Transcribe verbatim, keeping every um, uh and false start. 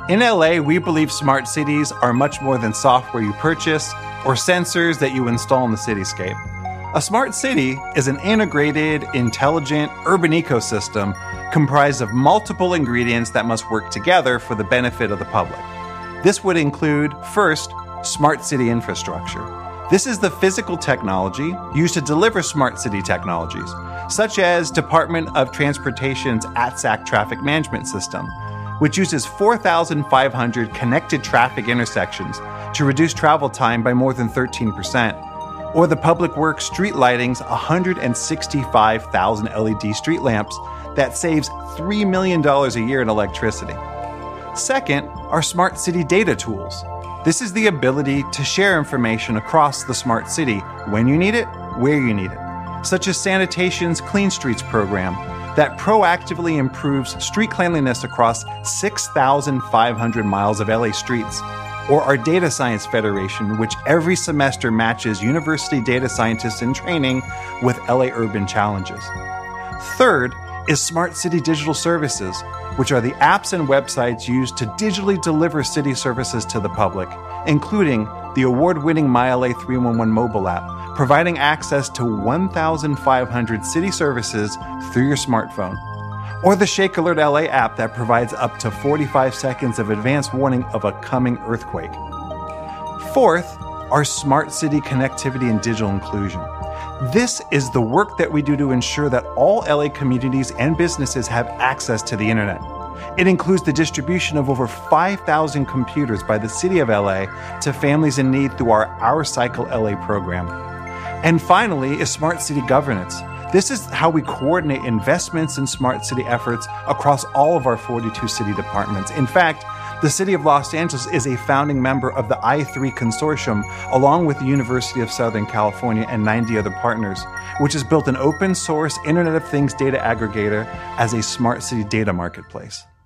In L A, we believe smart cities are much more than software you purchase or sensors that you install in the cityscape. A smart city is an integrated, intelligent, urban ecosystem comprised of multiple ingredients that must work together for the benefit of the public. This would include, first, smart city infrastructure. This is the physical technology used to deliver smart city technologies, such as Department of Transportation's A T S A C traffic management system, which uses four thousand five hundred connected traffic intersections to reduce travel time by more than thirteen percent, or the Public Works Street Lighting's one hundred sixty-five thousand L E D street lamps that saves three million dollars a year in electricity. Second are smart city data tools. This is the ability to share information across the smart city when you need it, where you need it, such as Sanitation's Clean Streets program that proactively improves street cleanliness across six thousand five hundred miles of L A streets, or our Data Science Federation, which every semester matches university data scientists in training with L A urban challenges. Third is Smart City Digital Services, which are the apps and websites used to digitally deliver city services to the public, including the award-winning MyLA three one one mobile app, providing access to one thousand five hundred city services through your smartphone, or the Shake Alert L A app that provides up to forty-five seconds of advance warning of a coming earthquake. Fourth are smart city connectivity and digital inclusion. This is the work that we do to ensure that all L A communities and businesses have access to the internet. It includes the distribution of over five thousand computers by the City of L A to families in need through our Our Cycle L A program. And finally is smart city governance. This is how we coordinate investments in smart city efforts across all of our forty-two city departments. In fact, the City of Los Angeles is a founding member of the I three Consortium, along with the University of Southern California and ninety other partners, which has built an open source Internet of Things data aggregator as a smart city data marketplace.